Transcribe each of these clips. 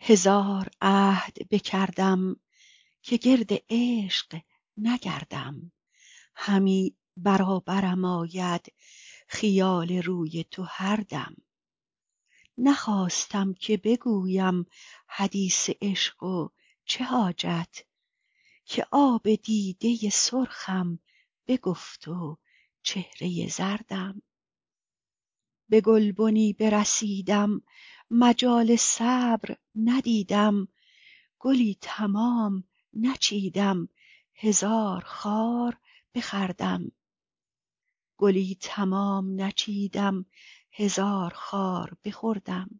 هزار عهد بکردم که گرد عشق نگردم. همی برابرم آید خیال روی تو هر دم. نخواستم که بگویم حدیث عشق و چه حاجت، که آب دیده سرخم بگفت و چهره زردم. به گلبنی برسیدم مجال صبر ندیدم، گلی تمام نچیدم هزار خار بخوردم. گلی تمام نچیدم هزار خار بخوردم.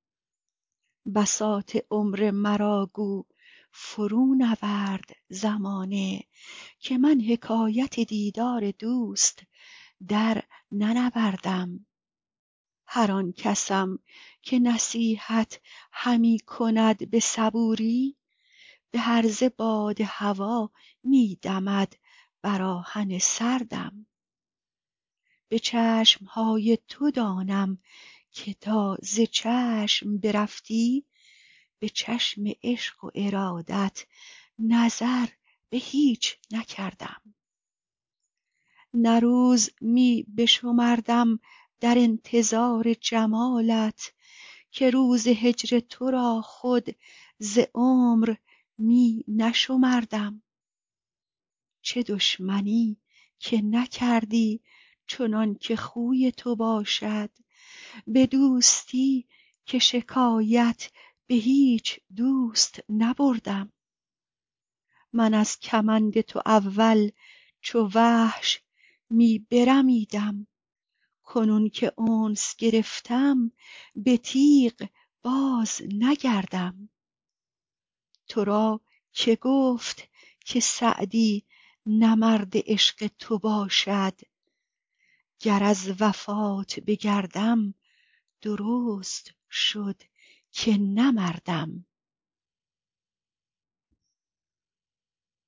بساط عمر مرا گو فرو نورد زمانه، که من حکایت دیدار دوست در ننوردم. هر آن کسم که نصیحت همی کند به صبوری، به هرزه باد هوا می دمد بر آهن سردم. به چشم های تو دانم که تا ز چشم برفتی، به چشم عشق و ارادت نظر به هیچ نکردم. نه روز می بشمردم در انتظار جمالت، که روز هجر تو را خود ز عمر می نشمردم. چه دشمنی که نکردی چنان که خوی تو باشد، به دوستی که شکایت به هیچ دوست نبردم. من از کمند تو اول چو وحش می برمیدم، کنون که انس گرفتم به تیغ باز نگردم. تو را که گفت که سعدی نه مرد عشق تو باشد، گر از وفات بگردم درست شد که نه مردم.